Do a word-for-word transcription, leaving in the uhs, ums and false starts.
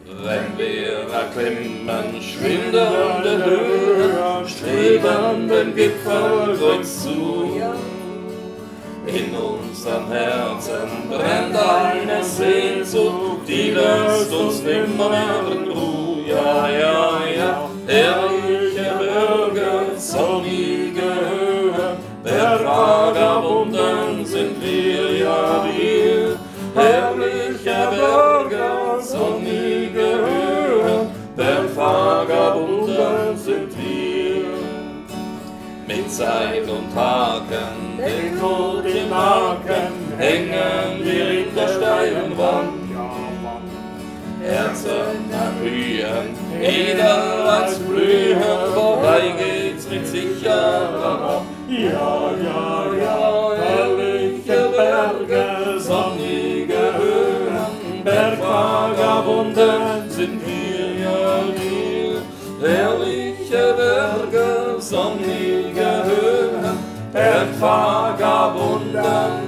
Wenn wir erklimmen, schwindende Höhen, streben den Gipfelkreuz zu. In unserem Herzen brennt eine Sehnsucht, die lässt uns nimmer mehr in Ruhe. Ja, ja, ja, herrliche Berge, sonnige Höhen, Bergvagabunden sind wir, ja wir. Herrliche Berge, sonnige Höhen, Bergvagabunden sind wir. Mit Seil und Haken, den Tod im Nacken, hängen wir in der steilen Wand. Herzen erblühen, jeder als blühen, vorbei geht's mit sicherer Hand. Ja, ja, ja, herrliche Berge, sonnige Höhen, Bergvagabunden sind wir, ja wir. Herrliche Berge, sonnige Höhen, Bergvagabunden